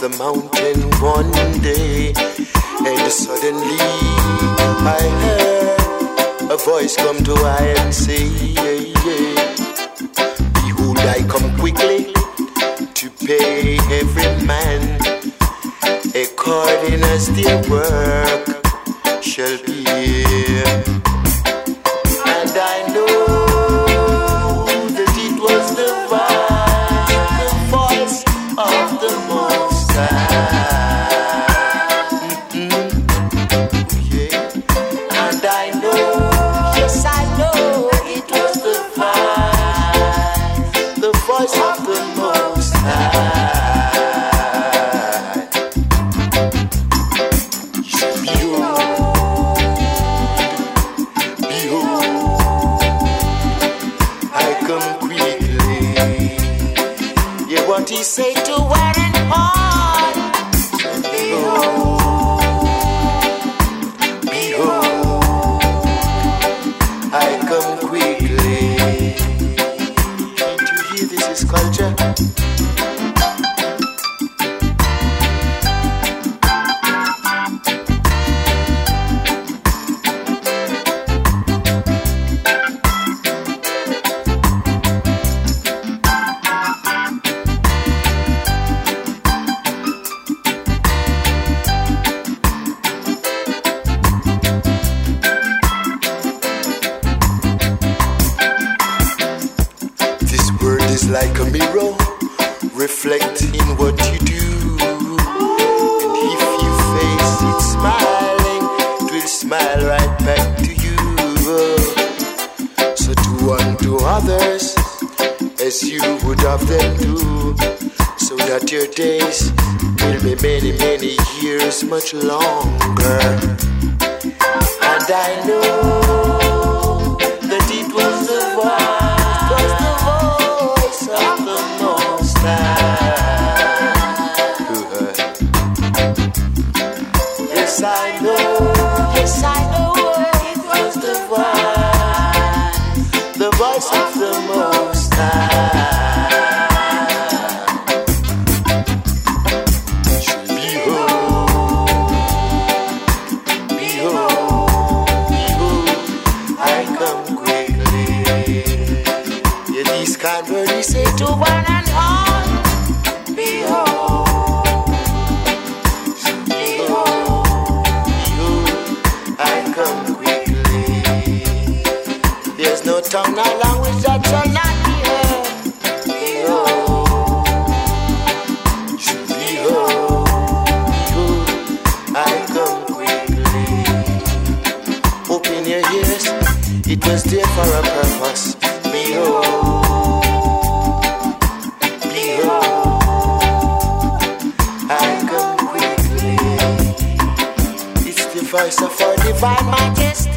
the mountain one day, and suddenly I heard a voice come to I and say, behold, I come quickly to pay every man according as their work shall be. And I know that it was the voice of the Most High. Yeah. And I know, yes I know, it was the voice of the Most High. What he say to one and all? Behold, behold, I come quickly. Can't you hear this is culture? Like a mirror, reflecting what you do. And if you face it smiling, it will smile right back to you. So do unto others as you would have them do, so that your days will be many, many years much longer. And I know that it was the voice of the Most High. Yes, I know, it was the voice of the Most High. Behold, I come quickly. Yeah, these kind words say to one and all, behold, I come quickly. There's no tongue nor language that shall not be heard. Behold, I come quickly. Open your ears, it was there for a purpose. Behold, voice of our divine majesty.